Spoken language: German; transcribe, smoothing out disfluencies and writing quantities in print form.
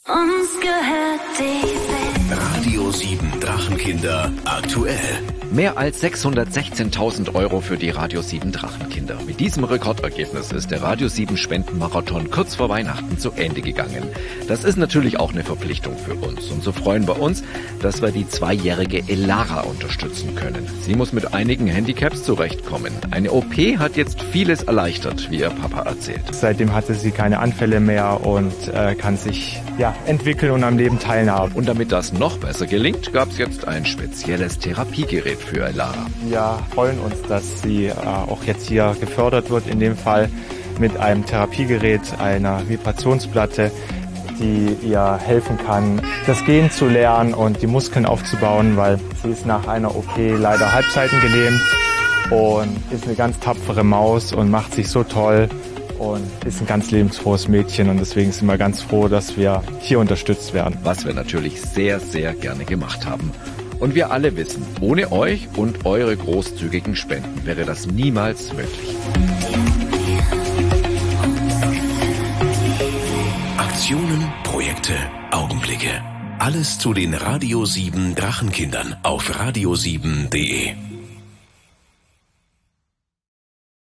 Uns gehört die Welt. Radio 7 Drachenkinder aktuell. Mehr als 616.000 € für die Radio 7 Drachenkinder. Mit diesem Rekordergebnis ist der Radio 7 Spendenmarathon kurz vor Weihnachten zu Ende gegangen. Das ist natürlich auch eine Verpflichtung für uns. Und so freuen wir uns, dass wir die 2-jährige Elara unterstützen können. Sie muss mit einigen Handicaps zurechtkommen. Eine OP hat jetzt vieles erleichtert, wie ihr Papa erzählt. Seitdem hatte sie keine Anfälle mehr und kann sich entwickeln und am Leben teilhaben. Und damit das noch besser gelingt, gab es jetzt ein spezielles Therapiegerät für Elara. Wir freuen uns, dass sie auch jetzt hier gefördert wird, in dem Fall mit einem Therapiegerät, einer Vibrationsplatte, die ihr helfen kann, das Gehen zu lernen und die Muskeln aufzubauen, weil sie ist nach einer OP leider halbseitengelähmt und ist eine ganz tapfere Maus und macht sich so toll und ist ein ganz lebensfrohes Mädchen und deswegen sind wir ganz froh, dass wir hier unterstützt werden. Was wir natürlich sehr, sehr gerne gemacht haben. Und wir alle wissen, ohne euch und eure großzügigen Spenden wäre das niemals möglich. Aktionen, Projekte, Augenblicke. Alles zu den Radio 7 Drachenkindern auf radio7.de.